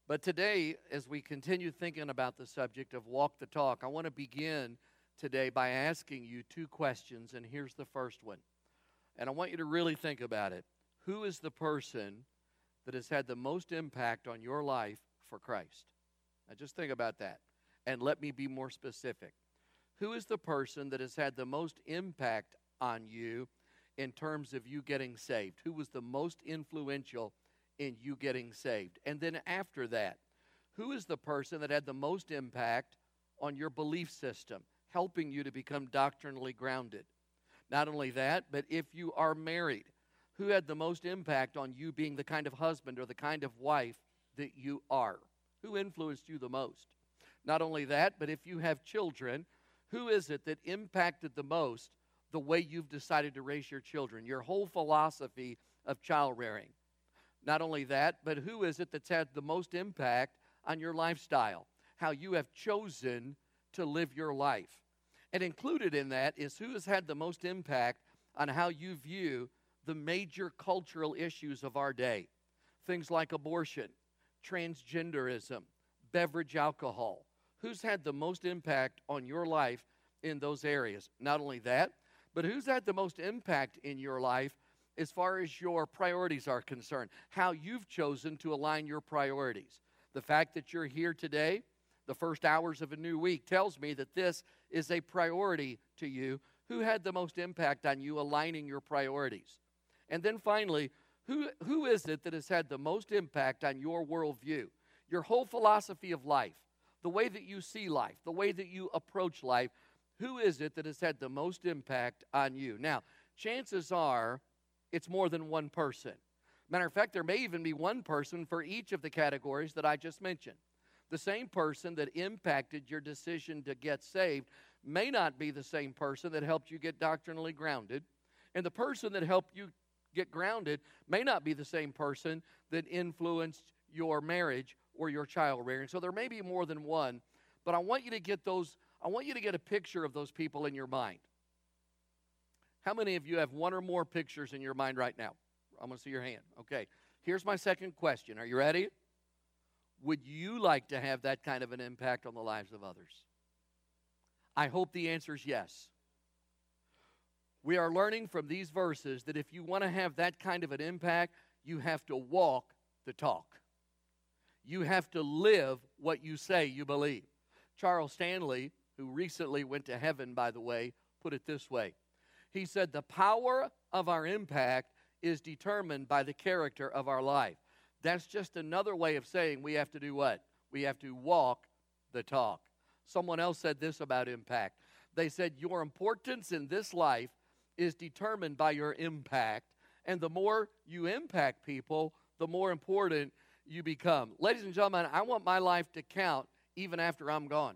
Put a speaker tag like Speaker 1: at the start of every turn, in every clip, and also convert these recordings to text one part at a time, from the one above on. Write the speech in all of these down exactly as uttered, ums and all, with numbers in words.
Speaker 1: But today, as we continue thinking about the subject of walk the talk, I want to begin today by asking you two questions, and here's the first one. And I want you to really think about it. Who is the person that has had the most impact on your life for Christ? Now just think about that. And let me be more specific. Who is the person that has had the most impact on you in terms of you getting saved? Who was the most influential in you getting saved? And then after that, who is the person that had the most impact on your belief system, helping you to become doctrinally grounded? Not only that, but if you are married, who had the most impact on you being the kind of husband or the kind of wife that you are? Who influenced you the most? Not only that, but if you have children, who is it that impacted the most the way you've decided to raise your children, your whole philosophy of child rearing? Not only that, but who is it that's had the most impact on your lifestyle, how you have chosen to live your life? And included in that is who has had the most impact on how you view the major cultural issues of our day. Things like abortion, transgenderism, beverage alcohol. Who's had the most impact on your life in those areas? Not only that, but who's had the most impact in your life as far as your priorities are concerned, how you've chosen to align your priorities? The fact that you're here today, the first hours of a new week, tells me that this is a priority to you. Who had the most impact on you aligning your priorities? And then finally, who, who is it that has had the most impact on your worldview, your whole philosophy of life, the way that you see life, the way that you approach life? Who is it that has had the most impact on you? Now, chances are it's more than one person. Matter of fact, there may even be one person for each of the categories that I just mentioned. The same person that impacted your decision to get saved may not be the same person that helped you get doctrinally grounded. And the person that helped you get grounded may not be the same person that influenced your marriage or your child rearing. So there may be more than one, but I want you to get those, I want you to get a picture of those people in your mind. How many of you have one or more pictures in your mind right now? I'm going to see your hand. Okay. Here's my second question. Are you ready? Would you like to have that kind of an impact on the lives of others? I hope the answer is yes. We are learning from these verses that if you want to have that kind of an impact, you have to walk the talk. You have to live what you say you believe. Charles Stanley, who recently went to heaven, by the way, put it this way. He said, the power of our impact is determined by the character of our life. That's just another way of saying we have to do what? We have to walk the talk. Someone else said this about impact. They said, your importance in this life is determined by your impact. And the more you impact people, the more important you become. Ladies and gentlemen, I want my life to count even after I'm gone.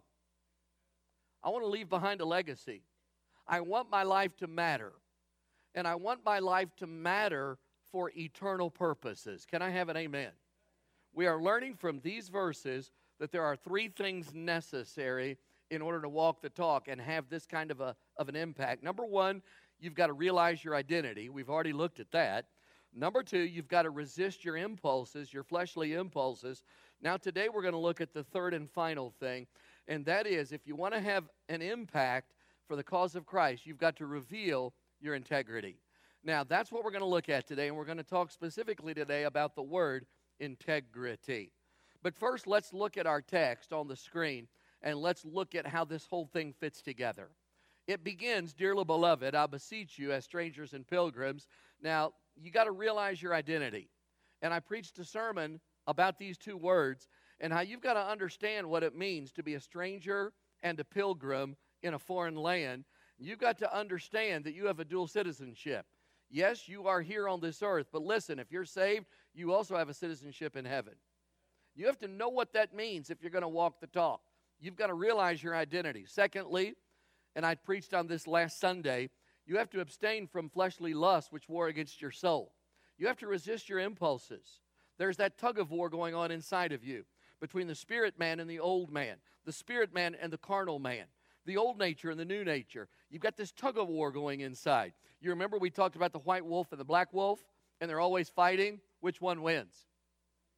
Speaker 1: I want to leave behind a legacy. I want my life to matter. And I want my life to matter for eternal purposes. Can I have an amen? We are learning from these verses that there are three things necessary in order to walk the talk and have this kind of, a, of an impact. Number one, you've got to realize your identity. We've already looked at that. Number two, you've got to resist your impulses, your fleshly impulses. Now today we're going to look at the third and final thing, and that is if you want to have an impact for the cause of Christ, you've got to reveal your integrity. Now that's what we're going to look at today, and we're going to talk specifically today about the word integrity. But first, let's look at our text on the screen, and let's look at how this whole thing fits together. It begins, dearly beloved, I beseech you as strangers and pilgrims. Now, you got to realize your identity. And I preached a sermon about these two words and how you've got to understand what it means to be a stranger and a pilgrim in a foreign land. You've got to understand that you have a dual citizenship. Yes, you are here on this earth, but listen, if you're saved, you also have a citizenship in heaven. You have to know what that means if you're going to walk the talk. You've got to realize your identity. Secondly, and I preached on this last Sunday, you have to abstain from fleshly lust which war against your soul. You have to resist your impulses. There's that tug of war going on inside of you between the spirit man and the old man, the spirit man and the carnal man, the old nature and the new nature. You've got this tug of war going inside. You remember we talked about the white wolf and the black wolf, and they're always fighting. Which one wins?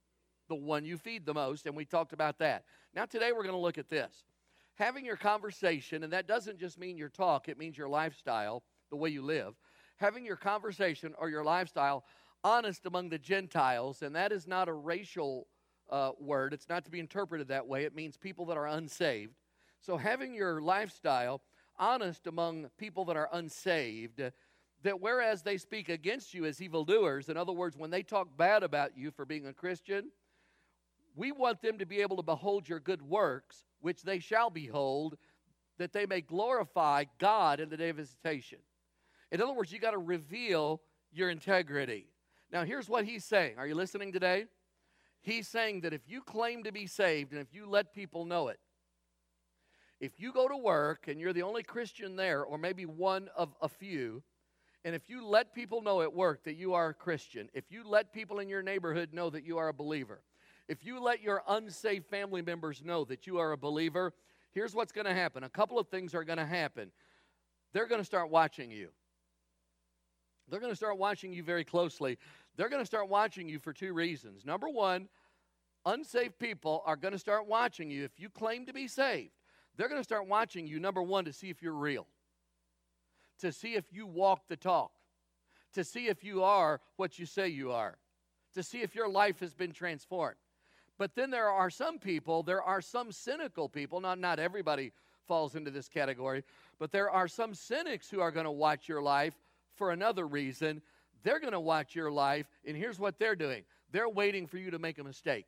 Speaker 1: the one you feed the most, and we talked about that. Now today we're going to look at this. Having your conversation, and that doesn't just mean your talk, it means your lifestyle, the way you live. Having your conversation or your lifestyle honest among the Gentiles, and that is not a racial uh, word. It's not to be interpreted that way. It means people that are unsaved. So having your lifestyle honest among people that are unsaved, that whereas they speak against you as evildoers, in other words, when they talk bad about you for being a Christian, we want them to be able to behold your good works, which they shall behold, that they may glorify God in the day of visitation. In other words, you got to reveal your integrity. Now, here's what he's saying. Are you listening today? He's saying that if you claim to be saved and if you let people know it, if you go to work and you're the only Christian there, or maybe one of a few, and if you let people know at work that you are a Christian, if you let people in your neighborhood know that you are a believer, if you let your unsaved family members know that you are a believer, here's what's going to happen. A couple of things are going to happen. They're going to start watching you. They're going to start watching you very closely. They're going to start watching you for two reasons. Number one, unsaved people are going to start watching you. If you claim to be saved, they're going to start watching you, number one, to see if you're real, to see if you walk the talk, to see if you are what you say you are, to see if your life has been transformed. But then there are some people, there are some cynical people, not, not everybody falls into this category, but there are some cynics who are going to watch your life for another reason. They're going to watch your life, and here's what they're doing. They're waiting for you to make a mistake.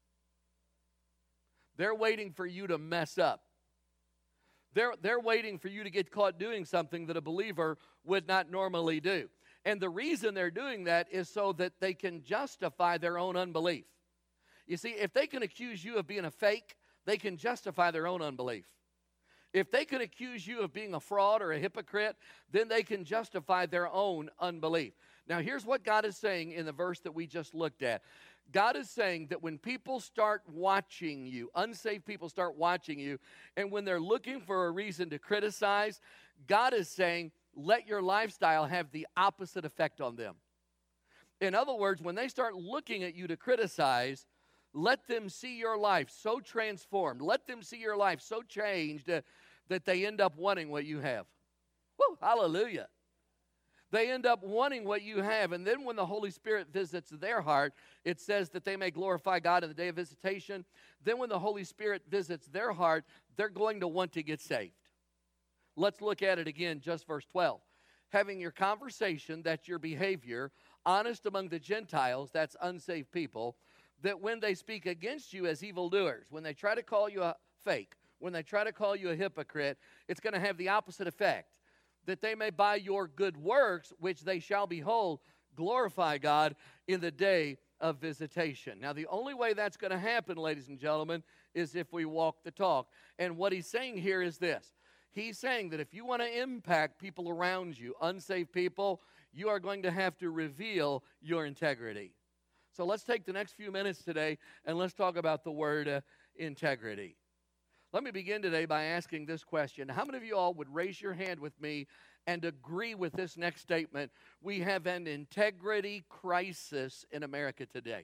Speaker 1: They're waiting for you to mess up. They're, they're waiting for you to get caught doing something that a believer would not normally do. And the reason they're doing that is so that they can justify their own unbelief. You see, if they can accuse you of being a fake, they can justify their own unbelief. If they can accuse you of being a fraud or a hypocrite, then they can justify their own unbelief. Now, here's what God is saying in the verse that we just looked at. God is saying that when people start watching you, unsaved people start watching you, and when they're looking for a reason to criticize, God is saying, let your lifestyle have the opposite effect on them. In other words, when they start looking at you to criticize, let them see your life so transformed. Let them see your life so changed uh, that they end up wanting what you have. Woo, hallelujah. They end up wanting what you have. And then when the Holy Spirit visits their heart, it says that they may glorify God in the day of visitation. Then when the Holy Spirit visits their heart, they're going to want to get saved. Let's look at it again, just verse twelve. Having your conversation, that's your behavior, honest among the Gentiles, that's unsaved people, that when they speak against you as evildoers, when they try to call you a fake, when they try to call you a hypocrite, it's going to have the opposite effect. That they may by your good works, which they shall behold, glorify God in the day of visitation. Now, the only way that's going to happen, ladies and gentlemen, is if we walk the talk. And what he's saying here is this. He's saying that if you want to impact people around you, unsaved people, you are going to have to reveal your integrity. So let's take the next few minutes today and let's talk about the word uh, integrity. Let me begin today by asking this question. How many of you all would raise your hand with me and agree with this next statement? We have an integrity crisis in America today.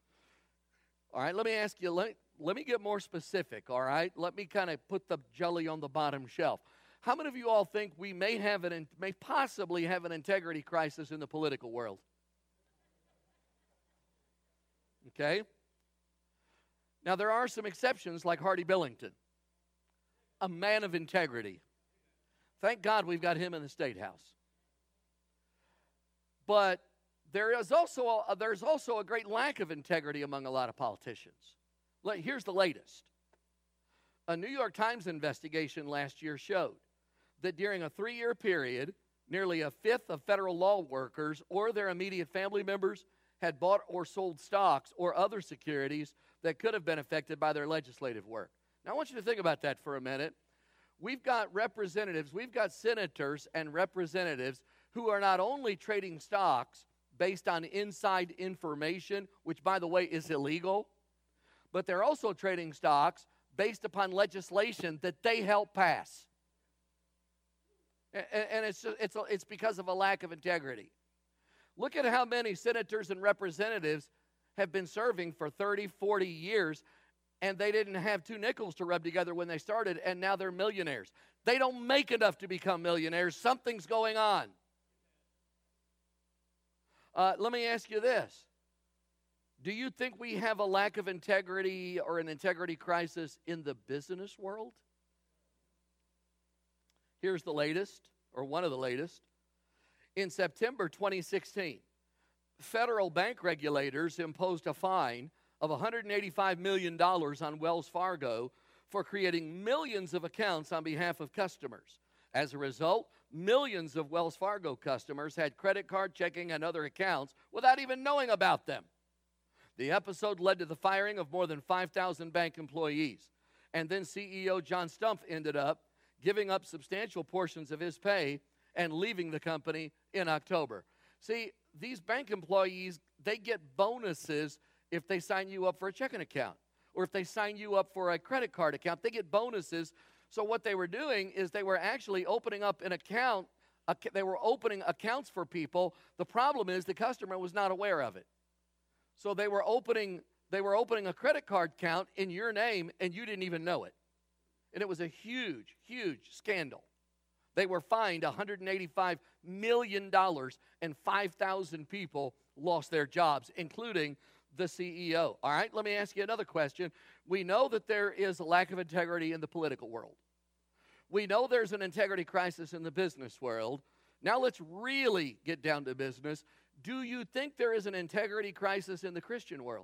Speaker 1: All right, let me ask you, let, let me get more specific, all right? Let me kind of put the jelly on the bottom shelf. How many of you all think we may have an, may possibly have an integrity crisis in the political world? Okay? Now, there are some exceptions like Hardy Billington, a man of integrity. Thank God we've got him in the State House. But there is also a, there's also a great lack of integrity among a lot of politicians. Here's the latest. A New York Times investigation last year showed that during a three-year period, nearly a fifth of federal law workers or their immediate family members had bought or sold stocks or other securities that could have been affected by their legislative work. Now, I want you to think about that for a minute. We've got representatives, we've got senators and representatives who are not only trading stocks based on inside information, which, by the way, is illegal, but they're also trading stocks based upon legislation that they help pass. And it's, just, it's, it's because of a lack of integrity. Look at how many senators and representatives have been serving for thirty, forty years, and they didn't have two nickels to rub together when they started, and now they're millionaires. They don't make enough to become millionaires. Something's going on. Uh, let me ask you this. Do you think we have a lack of integrity or an integrity crisis in the business world? Here's the latest, or one of the latest. In September twenty sixteen, federal bank regulators imposed a fine of one hundred eighty-five million dollars on Wells Fargo for creating millions of accounts on behalf of customers. As a result, millions of Wells Fargo customers had credit card, checking, and other accounts without even knowing about them. The episode led to the firing of more than five thousand bank employees. And then C E O John Stumpf ended up giving up substantial portions of his pay and leaving the company in October. See, these bank employees, they get bonuses if they sign you up for a checking account or if they sign you up for a credit card account. They get bonuses. So what they were doing is they were actually opening up an account. They were opening accounts for people. The problem is the customer was not aware of it. So they were opening they were opening a credit card account in your name, and you didn't even know it. And it was a huge, huge scandal. They were fined one hundred eighty-five million dollars, and five thousand people lost their jobs, including the C E O. All right, let me ask you another question. We know that there is a lack of integrity in the political world. We know there's an integrity crisis in the business world. Now let's really get down to business. Do you think there is an integrity crisis in the Christian world?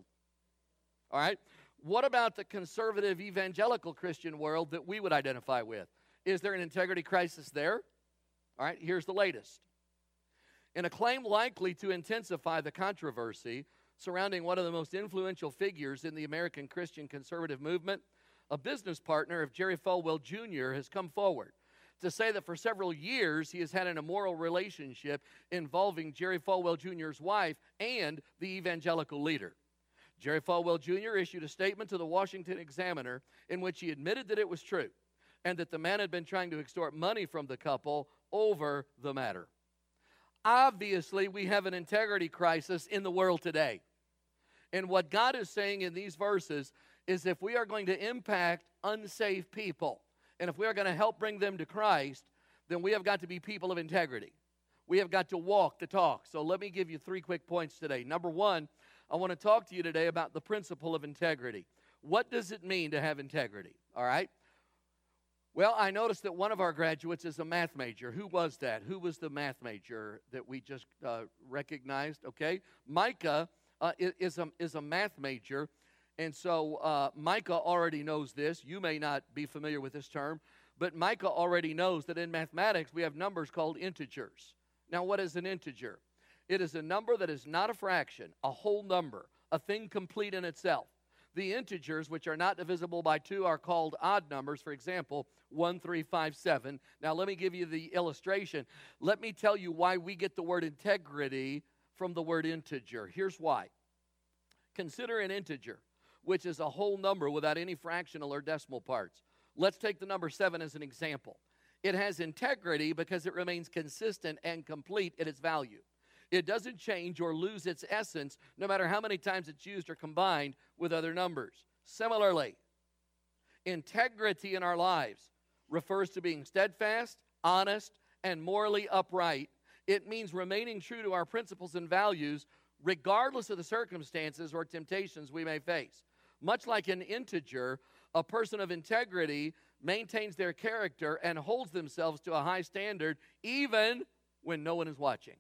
Speaker 1: All right. What about the conservative evangelical Christian world that we would identify with? Is there an integrity crisis there? All right, here's the latest. In a claim likely to intensify the controversy surrounding one of the most influential figures in the American Christian conservative movement, a business partner of Jerry Falwell Junior has come forward to say that for several years he has had an immoral relationship involving Jerry Falwell Junior's wife and the evangelical leader. Jerry Falwell Junior issued a statement to the Washington Examiner in which he admitted that it was true and that the man had been trying to extort money from the couple over the matter. Obviously, we have an integrity crisis in the world today. And what God is saying in these verses is if we are going to impact unsafe people, and if we are going to help bring them to Christ, then we have got to be people of integrity. We have got to walk the talk. So let me give you three quick points today. Number one, I want to talk to you today about the principle of integrity. What does it mean to have integrity? All right? Well, I noticed that one of our graduates is a math major. Who was that? Who was the math major that we just uh, recognized? Okay. Micah uh, is, a, is a math major. And so uh, Micah already knows this. You may not be familiar with this term, but Micah already knows that in mathematics we have numbers called integers. Now, what is an integer? It is a number that is not a fraction, a whole number, a thing complete in itself. The integers, which are not divisible by two, are called odd numbers. For example, one, three, five, seven. Now, let me give you the illustration. Let me tell you why we get the word integrity from the word integer. Here's why. Consider an integer, which is a whole number without any fractional or decimal parts. Let's take the number seven as an example. It has integrity because it remains consistent and complete in its value. It doesn't change or lose its essence no matter how many times it's used or combined with other numbers. Similarly, integrity in our lives refers to being steadfast, honest, and morally upright. It means remaining true to our principles and values regardless of the circumstances or temptations we may face. Much like an integer, a person of integrity maintains their character and holds themselves to a high standard even when no one is watching.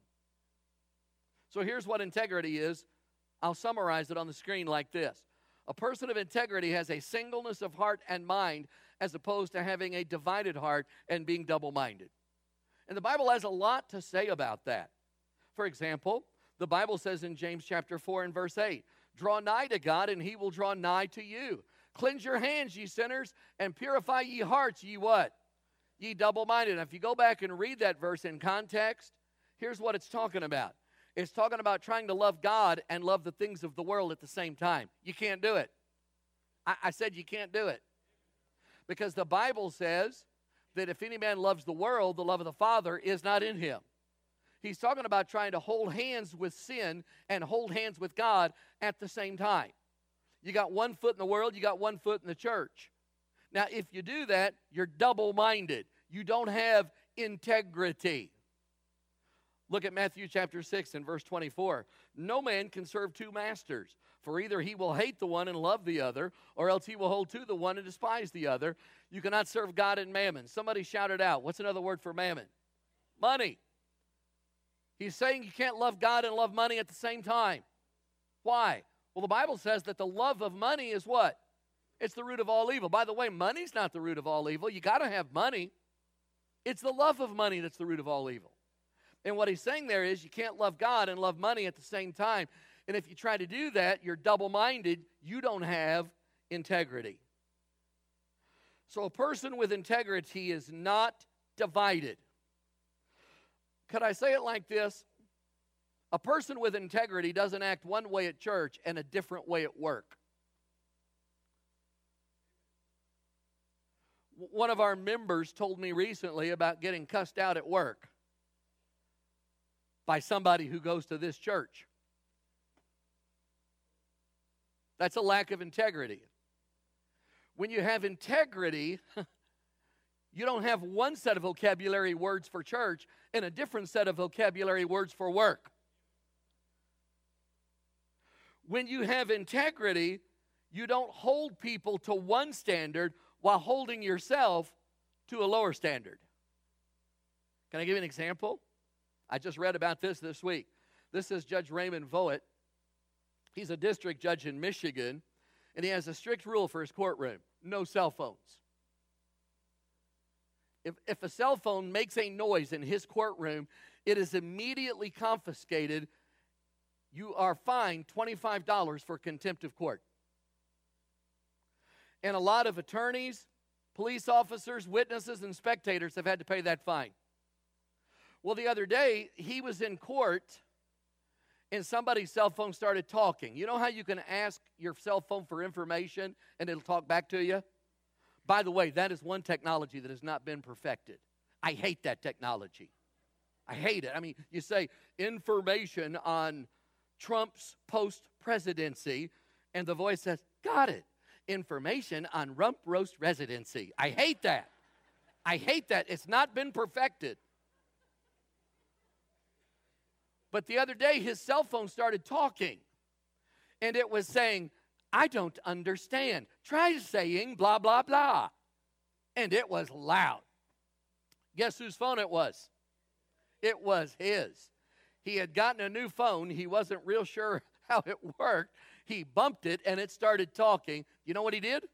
Speaker 1: So here's what integrity is. I'll summarize it on the screen like this. A person of integrity has a singleness of heart and mind as opposed to having a divided heart and being double-minded. And the Bible has a lot to say about that. For example, the Bible says in James chapter four and verse eight, draw nigh to God and he will draw nigh to you. Cleanse your hands, ye sinners, and purify ye hearts, ye what? Ye double-minded. And if you go back and read that verse in context, here's what it's talking about. It's talking about trying to love God and love the things of the world at the same time. You can't do it. I, I said you can't do it. Because the Bible says that if any man loves the world, the love of the Father is not in him. He's talking about trying to hold hands with sin and hold hands with God at the same time. You got one foot in the world, you got one foot in the church. Now, if you do that, you're double-minded. You don't have integrity. Look at Matthew chapter six and verse twenty-four. No man can serve two masters, for either he will hate the one and love the other, or else he will hold to the one and despise the other. You cannot serve God and mammon. Somebody shouted out, what's another word for mammon? Money. He's saying you can't love God and love money at the same time. Why? Well, the Bible says that the love of money is what? It's the root of all evil. By the way, money's not the root of all evil. You got to have money. It's the love of money that's the root of all evil. And what he's saying there is you can't love God and love money at the same time. And if you try to do that, you're double-minded. You don't have integrity. So a person with integrity is not divided. Could I say it like this? A person with integrity doesn't act one way at church and a different way at work. One of our members told me recently about getting cussed out at work by somebody who goes to this church. That's a lack of integrity. When you have integrity, you don't have one set of vocabulary words for church and a different set of vocabulary words for work. When you have integrity, you don't hold people to one standard while holding yourself to a lower standard. Can I give you an example? I just read about this this week. This is Judge Raymond Voigt. He's a district judge in Michigan, and he has a strict rule for his courtroom: no cell phones. If, if a cell phone makes a noise in his courtroom, it is immediately confiscated. You are fined twenty-five dollars for contempt of court. And a lot of attorneys, police officers, witnesses, and spectators have had to pay that fine. Well, the other day, he was in court, and somebody's cell phone started talking. You know how you can ask your cell phone for information, and it'll talk back to you? By the way, that is one technology that has not been perfected. I hate that technology. I hate it. I mean, you say information on Trump's post-presidency, and the voice says, got it. Information on rump roast residency. I hate that. I hate that. It's not been perfected. But the other day, his cell phone started talking, and it was saying, I don't understand. Try saying blah, blah, blah. And it was loud. Guess whose phone it was? It was his. He had gotten a new phone. He wasn't real sure how it worked. He bumped it, and it started talking. You know what he did?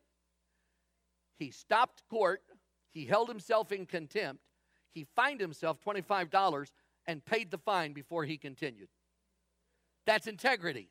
Speaker 1: He stopped court. He held himself in contempt. He fined himself twenty-five dollars and paid the fine before he continued. That's integrity.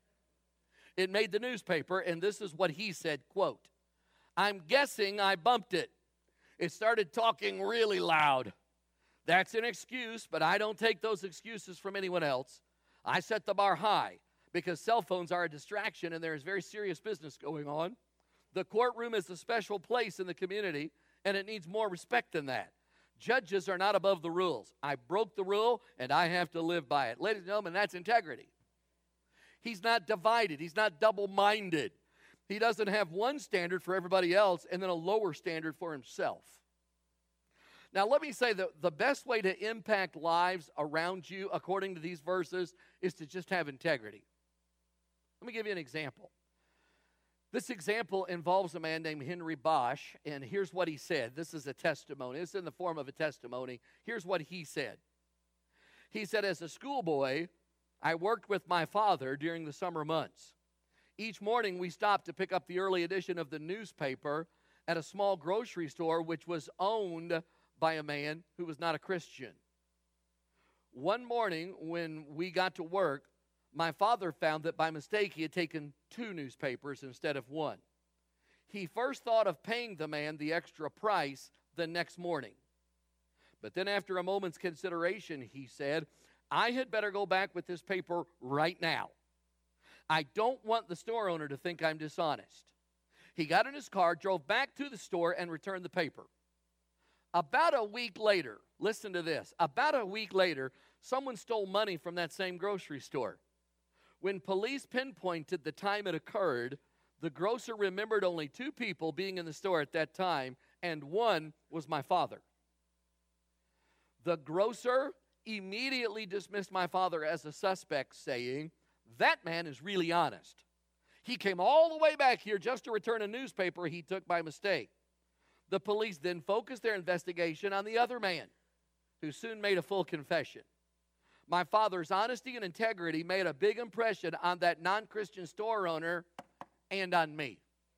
Speaker 1: It made the newspaper, and this is what he said, quote, I'm guessing I bumped it. It started talking really loud. That's an excuse, but I don't take those excuses from anyone else. I set the bar high because cell phones are a distraction and there is very serious business going on. The courtroom is a special place in the community, and it needs more respect than that. Judges are not above the rules. I broke the rule, and I have to live by it. Ladies and gentlemen, that's integrity. He's not divided. He's not double-minded. He doesn't have one standard for everybody else and then a lower standard for himself. Now, let me say that the best way to impact lives around you, according to these verses, is to just have integrity. Let me give you an example. This example involves a man named Henry Bosch, and here's what he said. This is a testimony. It's in the form of a testimony. Here's what he said. He said, as a schoolboy, I worked with my father during the summer months. Each morning, we stopped to pick up the early edition of the newspaper at a small grocery store which was owned by a man who was not a Christian. One morning, when we got to work, my father found that by mistake he had taken two newspapers instead of one. He first thought of paying the man the extra price the next morning. But then after a moment's consideration, he said, I had better go back with this paper right now. I don't want the store owner to think I'm dishonest. He got in his car, drove back to the store, and returned the paper. About a week later, listen to this, about a week later, Someone stole money from that same grocery store. When police pinpointed the time it occurred, the grocer remembered only two people being in the store at that time, and one was my father. The grocer immediately dismissed my father as a suspect, saying, "That man is really honest. He came all the way back here just to return a newspaper he took by mistake." The police then focused their investigation on the other man, who soon made a full confession. My father's honesty and integrity made a big impression on that non-Christian store owner and on me.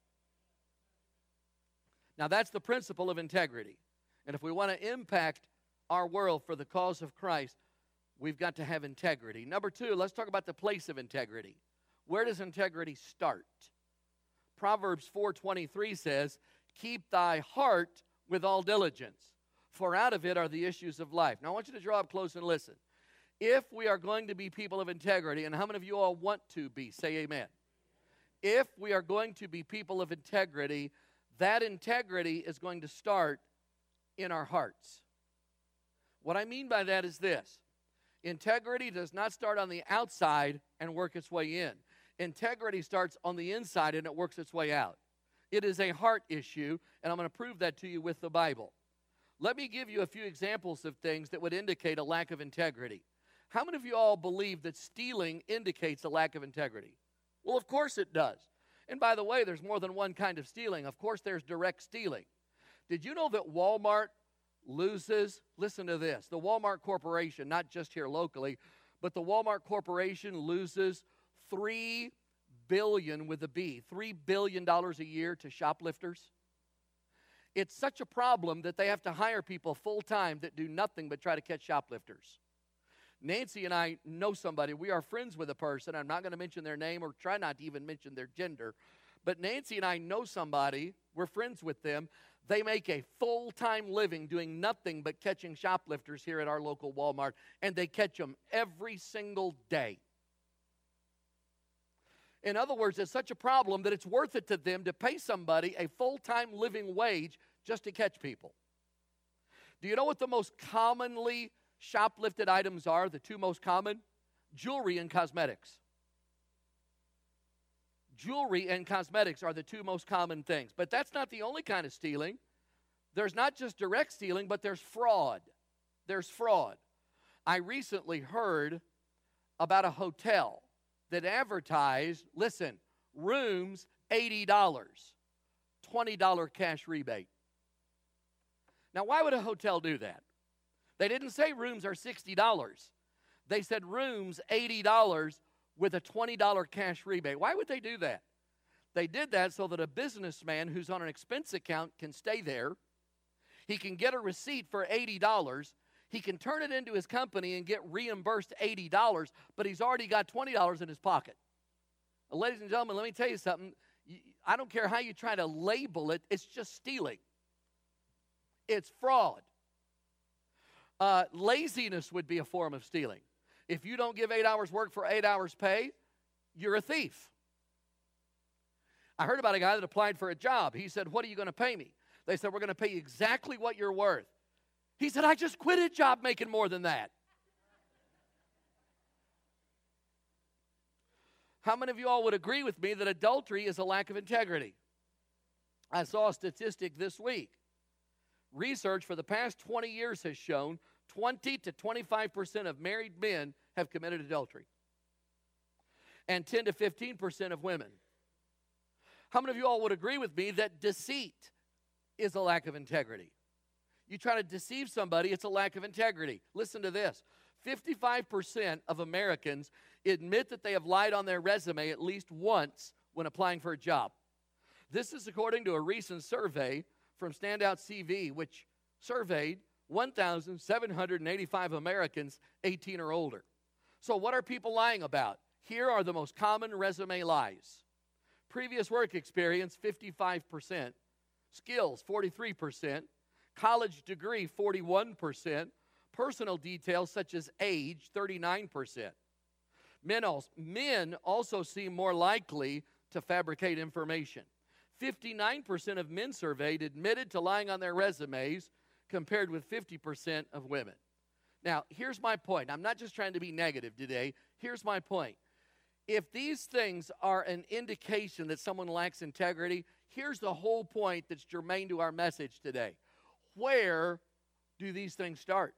Speaker 1: Now, that's the principle of integrity. And if we want to impact our world for the cause of Christ, we've got to have integrity. Number two, let's talk about the place of integrity. Where does integrity start? Proverbs four twenty-three says, "Keep thy heart with all diligence, for out of it are the issues of life." Now, I want you to draw up close and listen. If we are going to be people of integrity, and how many of you all want to be? Say amen. If we are going to be people of integrity, that integrity is going to start in our hearts. What I mean by that is this. Integrity does not start on the outside and work its way in. Integrity starts on the inside and it works its way out. It is a heart issue, and I'm going to prove that to you with the Bible. Let me give you a few examples of things that would indicate a lack of integrity. How many of you all believe that stealing indicates a lack of integrity? Well, of course it does. And by the way, there's more than one kind of stealing. Of course, there's direct stealing. Did you know that Walmart loses, listen to this, the Walmart Corporation, not just here locally, but the Walmart Corporation loses three billion dollars with a B, three billion dollars a year to shoplifters? It's such a problem that they have to hire people full-time that do nothing but try to catch shoplifters. Nancy and I know somebody. We are friends with a person. I'm not going to mention their name or try not to even mention their gender. But Nancy and I know somebody. We're friends with them. They make a full-time living doing nothing but catching shoplifters here at our local Walmart, and they catch them every single day. In other words, it's such a problem that it's worth it to them to pay somebody a full-time living wage just to catch people. Do you know what the most commonly shoplifted items are? The two most common? Jewelry and cosmetics. Jewelry and cosmetics are the two most common things. But that's not the only kind of stealing. There's not just direct stealing, but there's fraud. There's fraud. I recently heard about a hotel that advertised, listen, rooms eighty dollars, twenty dollars cash rebate. Now, why would a hotel do that? They didn't say rooms are sixty dollars. They said rooms eighty dollars with a twenty dollars cash rebate. Why would they do that? They did that so that a businessman who's on an expense account can stay there. He can get a receipt for eighty dollars. He can turn it into his company and get reimbursed eighty dollars, but he's already got twenty dollars in his pocket. Now, ladies and gentlemen, let me tell you something. I don't care how you try to label it. It's just stealing. It's fraud. Uh, laziness would be a form of stealing. If you don't give eight hours work for eight hours pay, you're a thief. I heard about a guy that applied for a job. He said, "What are you going to pay me?" They said, "We're going to pay you exactly what you're worth." He said, "I just quit a job making more than that." How many of you all would agree with me that adultery is a lack of integrity? I saw a statistic this week. Research for the past twenty years has shown twenty to twenty-five percent of married men have committed adultery, and ten to fifteen percent of women. How many of you all would agree with me that deceit is a lack of integrity? You try to deceive somebody, it's a lack of integrity. Listen to this. fifty-five percent of Americans admit that they have lied on their resume at least once when applying for a job. This is according to a recent survey from Standout C V, which surveyed one thousand seven hundred eighty-five Americans eighteen or older. So what are people lying about? Here are the most common resume lies. Previous work experience, fifty-five percent. Skills, forty-three percent. College degree, forty-one percent. Personal details such as age, thirty-nine percent. Men also, men also seem more likely to fabricate information. fifty-nine percent of men surveyed admitted to lying on their resumes, compared with fifty percent of women. Now, here's my point. I'm not just trying to be negative today. Here's my point. If these things are an indication that someone lacks integrity, here's the whole point that's germane to our message today. Where do these things start?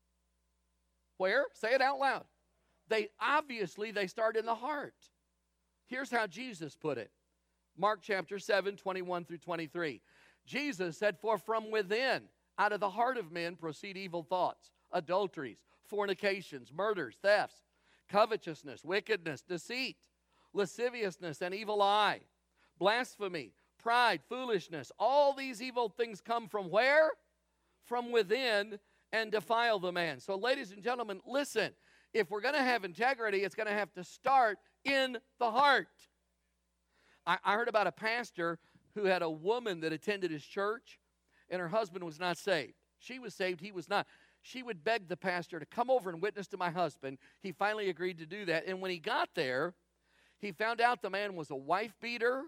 Speaker 1: Where? Say it out loud. They obviously, they start in the heart. Here's how Jesus put it. Mark chapter seven, twenty-one through twenty-three. Jesus said, "For from within, out of the heart of men, proceed evil thoughts, adulteries, fornications, murders, thefts, covetousness, wickedness, deceit, lasciviousness, and evil eye, blasphemy, pride, foolishness. All these evil things come from where? From within, and defile the man." So, ladies and gentlemen, listen. If we're going to have integrity, it's going to have to start in the heart. I, I heard about a pastor who had a woman that attended his church, and her husband was not saved. She was saved, he was not. She would beg the pastor to come over and witness to my husband. He finally agreed to do that. And when he got there, he found out the man was a wife beater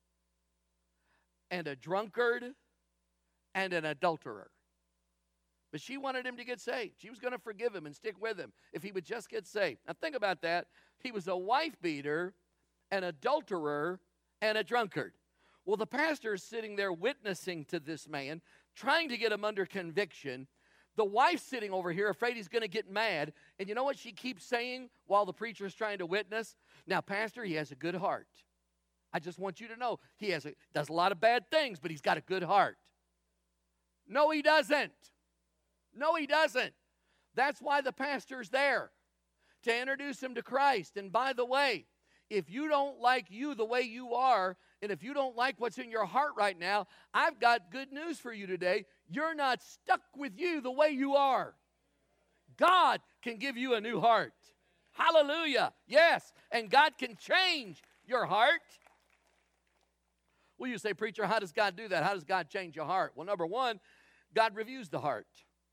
Speaker 1: and a drunkard and an adulterer. But she wanted him to get saved. She was going to forgive him and stick with him if he would just get saved. Now think about that. He was a wife beater, an adulterer, and a drunkard. Well, the pastor is sitting there witnessing to this man, trying to get him under conviction. The wife's sitting over here afraid he's going to get mad. And you know what she keeps saying while the preacher is trying to witness? "Now, pastor, he has a good heart. I just want you to know he has a, does a lot of bad things, but he's got a good heart." No, he doesn't. No, he doesn't. That's why the pastor's there, to introduce him to Christ. And by the way, if you don't like you the way you are, and if you don't like what's in your heart right now, I've got good news for you today. You're not stuck with you the way you are. God can give you a new heart. Hallelujah. Yes. And God can change your heart. Well, you say, "Preacher, how does God do that? How does God change your heart?" Well, number one, God reviews the heart.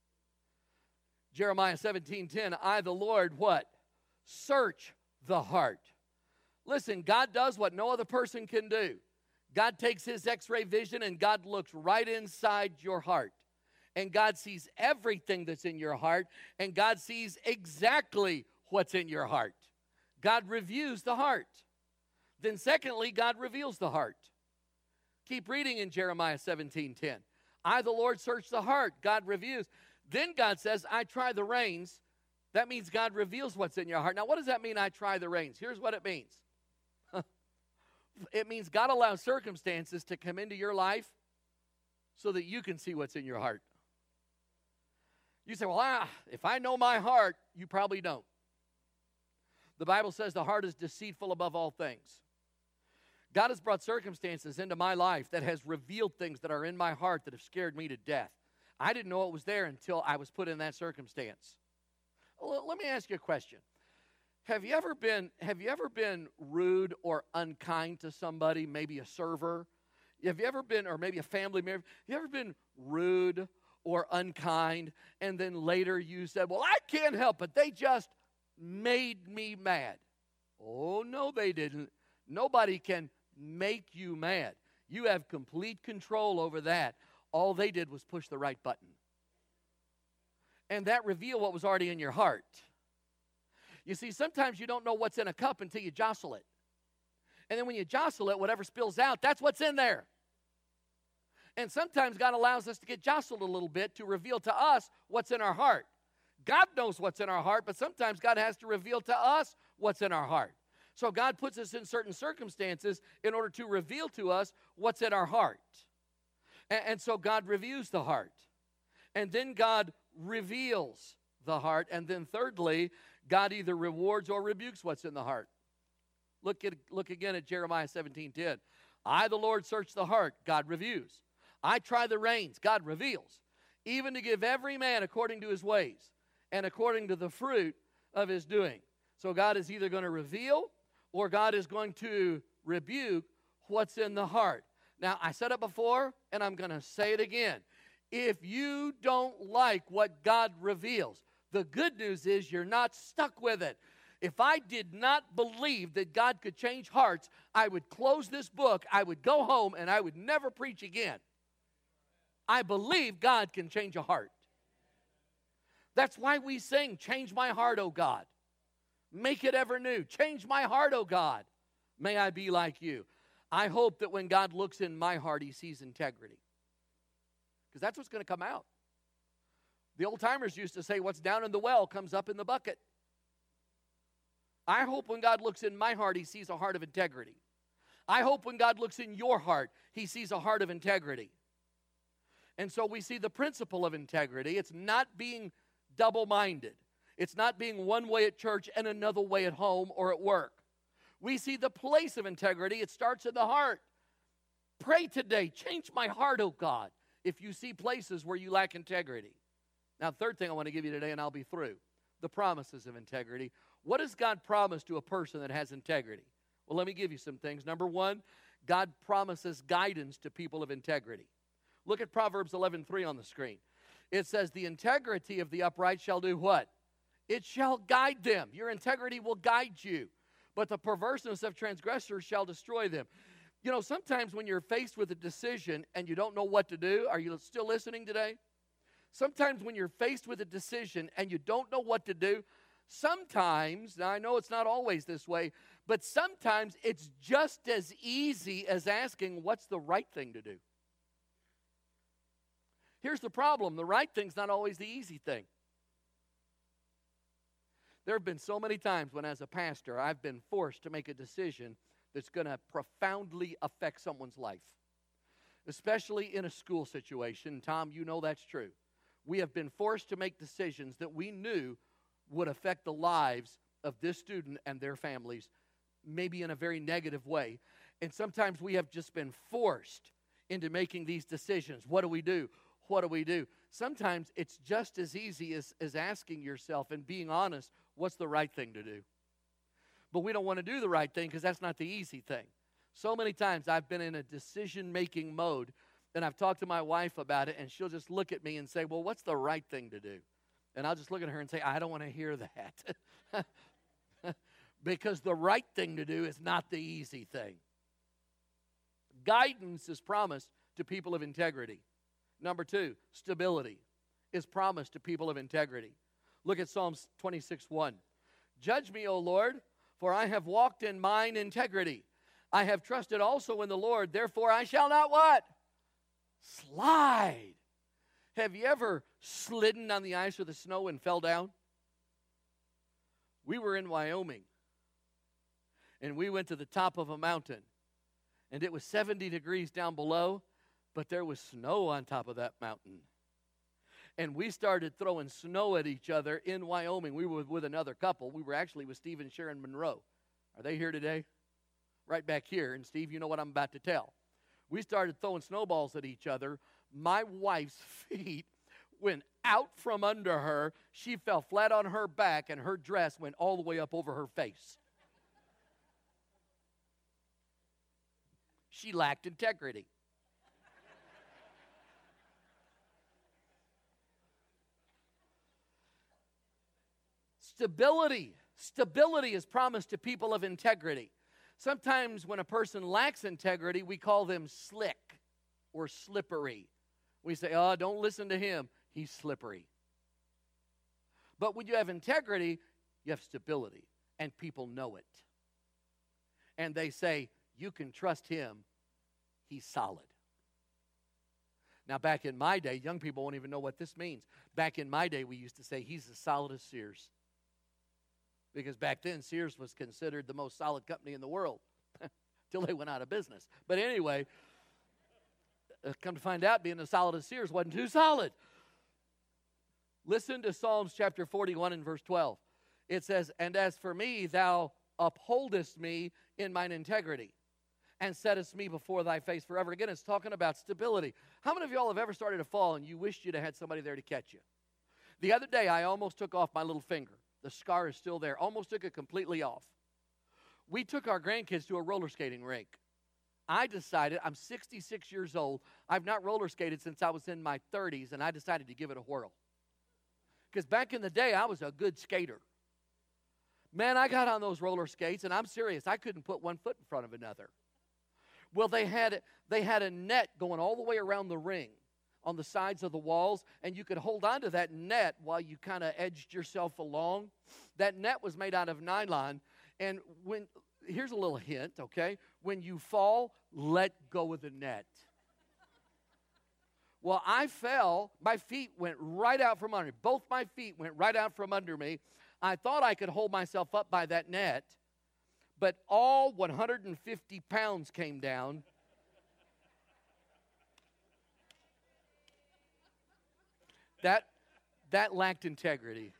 Speaker 1: Jeremiah seventeen ten, "I, the Lord," what? "Search the heart." Listen, God does what no other person can do. God takes his x-ray vision and God looks right inside your heart. And God sees everything that's in your heart, and God sees exactly what's in your heart. God reviews the heart. Then secondly, God reveals the heart. Keep reading in Jeremiah seventeen ten. "I, the Lord, search the heart." God reviews. Then God says, "I try the reins." That means God reveals what's in your heart. Now, what does that mean, "I try the reins"? Here's what it means. It means God allows circumstances to come into your life so that you can see what's in your heart. You say, "Well, ah, if I know my heart," you probably don't. The Bible says the heart is deceitful above all things. God has brought circumstances into my life that has revealed things that are in my heart that have scared me to death. I didn't know it was there until I was put in that circumstance. Let me ask you a question. Have you ever been, have you ever been rude or unkind to somebody, maybe a server? Have you ever been, or maybe a family member, have you ever been rude or unkind, and then later you said, "Well, I can't help it. They just made me mad"? Oh, no, they didn't. Nobody can make you mad. You have complete control over that. All they did was push the right button. And that revealed what was already in your heart. You see, sometimes you don't know what's in a cup until you jostle it. And then when you jostle it, whatever spills out, that's what's in there. And sometimes God allows us to get jostled a little bit to reveal to us what's in our heart. God knows what's in our heart, but sometimes God has to reveal to us what's in our heart. So God puts us in certain circumstances in order to reveal to us what's in our heart. And, and so God reviews the heart. And then God reveals the heart. And then thirdly, God either rewards or rebukes what's in the heart. Look at look again at Jeremiah seventeen ten. "I, the Lord, search the heart." God reviews. "I try the reins." God reveals. "Even to give every man according to his ways and according to the fruit of his doing." So God is either going to reveal or God is going to rebuke what's in the heart. Now, I said it before, and I'm going to say it again. If you don't like what God reveals, the good news is you're not stuck with it. If I did not believe that God could change hearts, I would close this book, I would go home, and I would never preach again. I believe God can change a heart. That's why we sing, change my heart, O God. Make it ever new. Change my heart, O God. May I be like you. I hope that when God looks in my heart, he sees integrity. Because that's what's going to come out. The old timers used to say, what's down in the well comes up in the bucket. I hope when God looks in my heart, he sees a heart of integrity. I hope when God looks in your heart, he sees a heart of integrity. And so we see the principle of integrity. It's not being double-minded. It's not being one way at church and another way at home or at work. We see the place of integrity. It starts in the heart. Pray today, change my heart, oh God, if you see places where you lack integrity. Now, third thing I want to give you today, and I'll be through, the promises of integrity. What does God promise to a person that has integrity? Well, let me give you some things. Number one, God promises guidance to people of integrity. Look at Proverbs eleven three on the screen. It says, the integrity of the upright shall do what? It shall guide them. Your integrity will guide you. But the perverseness of transgressors shall destroy them. You know, sometimes when you're faced with a decision and you don't know what to do, are you still listening today? Sometimes when you're faced with a decision and you don't know what to do, sometimes, now I know it's not always this way, but sometimes it's just as easy as asking, what's the right thing to do? Here's the problem. The right thing's not always the easy thing. There have been so many times when, as a pastor, I've been forced to make a decision that's going to profoundly affect someone's life, especially in a school situation. Tom, you know that's true. We have been forced to make decisions that we knew would affect the lives of this student and their families, maybe in a very negative way. And sometimes we have just been forced into making these decisions. What do we do? What do we do? Sometimes it's just as easy as, as asking yourself and being honest, what's the right thing to do? But we don't want to do the right thing because that's not the easy thing. So many times I've been in a decision-making mode, and I've talked to my wife about it, and she'll just look at me and say, well, what's the right thing to do? And I'll just look at her and say, I don't want to hear that. Because the right thing to do is not the easy thing. Guidance is promised to people of integrity. Number two, stability is promised to people of integrity. Look at Psalms twenty-six one. Judge me, O Lord, for I have walked in mine integrity. I have trusted also in the Lord, therefore I shall not what? Slide. Have you ever slidden on the ice or the snow and fell down? We were in Wyoming, and we went to the top of a mountain, and it was seventy degrees down below, but there was snow on top of that mountain. And we started throwing snow at each other in Wyoming. We were with another couple. We were actually with Steve and Sharon Monroe. Are they here today? Right back here. And Steve, you know what I'm about to tell. We started throwing snowballs at each other. My wife's feet went out from under her. She fell flat on her back, and her dress went all the way up over her face. She lacked integrity. Stability. Stability is promised to people of integrity. Sometimes when a person lacks integrity, we call them slick or slippery. We say, oh, don't listen to him. He's slippery. But when you have integrity, you have stability, and people know it. And they say, you can trust him. He's solid. Now, back in my day, young people won't even know what this means. Back in my day, we used to say, he's as solid as Sears. Because back then, Sears was considered the most solid company in the world till they went out of business. But anyway, uh, come to find out, being as solid as Sears wasn't too solid. Listen to Psalms chapter forty-one and verse twelve. It says, and as for me, thou upholdest me in mine integrity and settest me before thy face forever. Again, it's talking about stability. How many of y'all have ever started to fall and you wished you'd have had somebody there to catch you? The other day, I almost took off my little finger. The scar is still there. Almost took it completely off. We took our grandkids to a roller skating rink. I decided, I'm sixty-six years old. I've not roller skated since I was in my thirties, and I decided to give it a whirl. Because back in the day, I was a good skater. Man, I got on those roller skates, and I'm serious. I couldn't put one foot in front of another. Well, they had, they had a net going all the way around the ring. on the sides of the walls, and you could hold on to that net while you kind of edged yourself along. That net was made out of nylon, and when here's a little hint, okay? When you fall, let go of the net. Well, I fell. My feet went right out from under me. Both my feet went right out from under me. I thought I could hold myself up by that net, but all one hundred fifty pounds came down. That, that lacked integrity.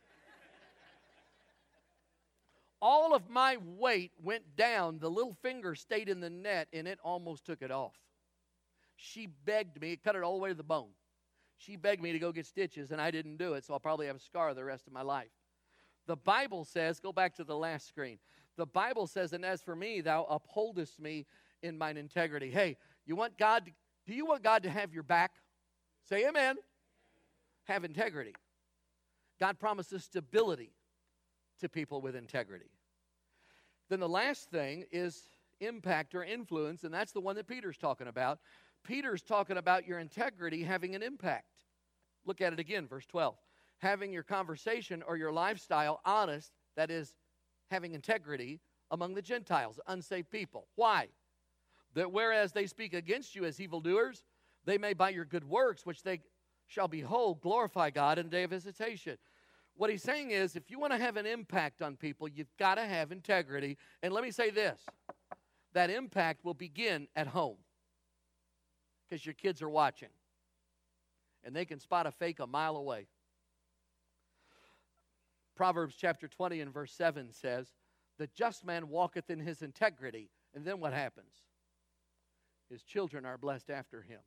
Speaker 1: All of my weight went down. The little finger stayed in the net, and it almost took it off. She begged me. It cut it all the way to the bone. She begged me to go get stitches, and I didn't do it, so I'll probably have a scar the rest of my life. The Bible says, go back to the last screen. The Bible says, and as for me, thou upholdest me in mine integrity. Hey, you want God to, do you want God to have your back? Say amen. Have integrity. God promises stability to people with integrity. Then the last thing is impact or influence, and that's the one that Peter's talking about. Peter's talking about your integrity having an impact. Look at it again, verse twelve. Having your conversation or your lifestyle honest, that is, having integrity among the Gentiles, unsaved people. Why? That whereas they speak against you as evildoers, they may by your good works, which they shall behold, glorify God in the day of visitation. What he's saying is, if you want to have an impact on people, you've got to have integrity. And let me say this, that impact will begin at home because your kids are watching, and they can spot a fake a mile away. Proverbs chapter twenty and verse seven says, the just man walketh in his integrity. And then what happens? His children are blessed after him.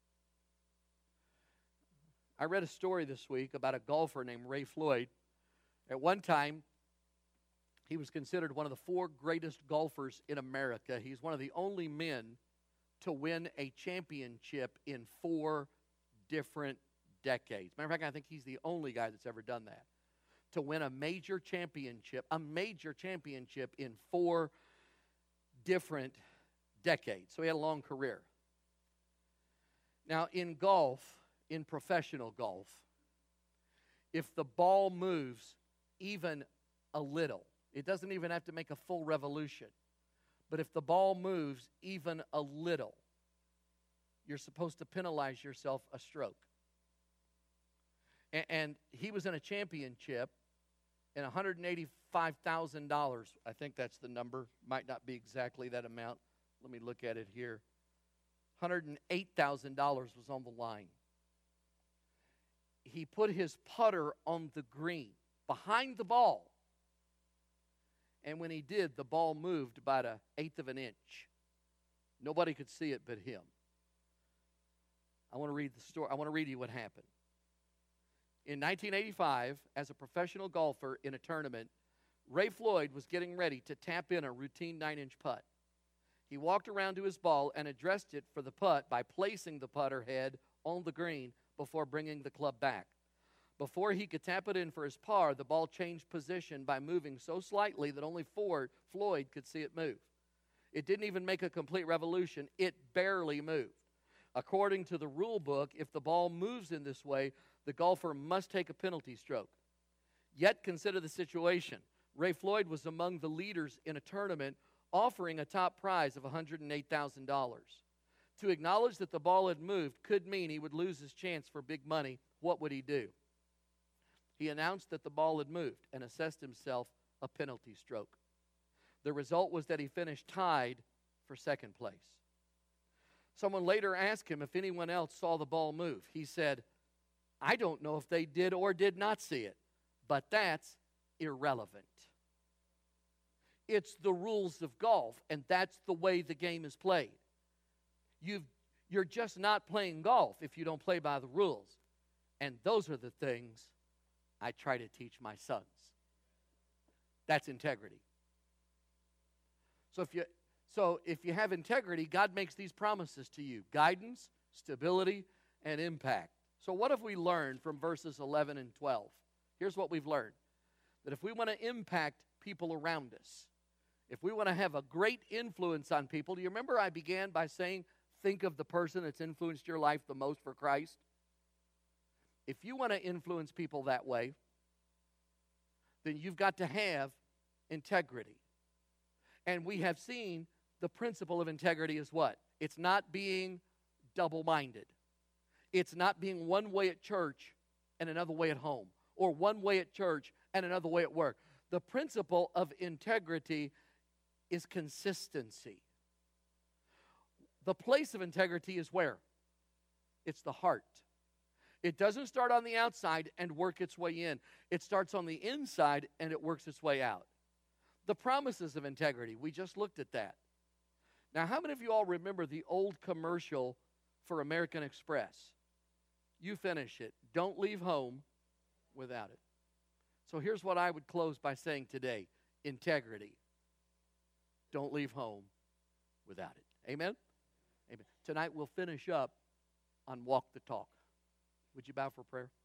Speaker 1: I read a story this week about a golfer named Ray Floyd. At one time, he was considered one of the four greatest golfers in America. He's one of the only men to win a championship in four different decades. Matter of fact, I think he's the only guy that's ever done that. To win a major championship, a major championship in four different decades. So he had a long career. Now, in golf, in professional golf, if the ball moves even a little, it doesn't even have to make a full revolution, but if the ball moves even a little, you're supposed to penalize yourself a stroke. And, and he was in a championship, and one hundred eighty-five thousand dollars, I think that's the number, might not be exactly that amount. Let me look at it here. one hundred eight thousand dollars was on the line. He put his putter on the green behind the ball. And when he did, the ball moved about an eighth of an inch. Nobody could see it but him. I want to read the story. I want to read you what happened. In nineteen eighty-five, as a professional golfer in a tournament, Ray Floyd was getting ready to tap in a routine nine-inch putt. He walked around to his ball and addressed it for the putt by placing the putter head on the green before bringing the club back. Before he could tap it in for his par, the ball changed position by moving so slightly that only Ford, Floyd could see it move. It didn't even make a complete revolution. It barely moved. According to the rule book, if the ball moves in this way, the golfer must take a penalty stroke. Yet consider the situation. Ray Floyd was among the leaders in a tournament offering a top prize of one hundred eight thousand dollars. To acknowledge that the ball had moved could mean he would lose his chance for big money. What would he do? He announced that the ball had moved and assessed himself a penalty stroke. The result was that he finished tied for second place. Someone later asked him if anyone else saw the ball move. He said, I don't know if they did or did not see it, but that's irrelevant. It's the rules of golf, and that's the way the game is played. You've, you're just not playing golf if you don't play by the rules. And those are the things I try to teach my sons. That's integrity. So if you, so if you have integrity, God makes these promises to you: guidance, stability, and impact. So what have we learned from verses eleven and twelve? Here's what we've learned. That if we want to impact people around us, if we want to have a great influence on people, do you remember I began by saying, think of the person that's influenced your life the most for Christ? If you want to influence people that way, then you've got to have integrity. And we have seen the principle of integrity is what? It's not being double-minded. It's not being one way at church and another way at home, or one way at church and another way at work. The principle of integrity is consistency. The place of integrity is where? It's the heart. It doesn't start on the outside and work its way in. It starts on the inside and it works its way out. The promises of integrity, we just looked at that. Now, how many of you all remember the old commercial for American Express? You finish it. Don't leave home without it. So here's what I would close by saying today. Integrity. Don't leave home without it. Amen? Amen. Tonight we'll finish up on Walk the Talk. Would you bow for prayer?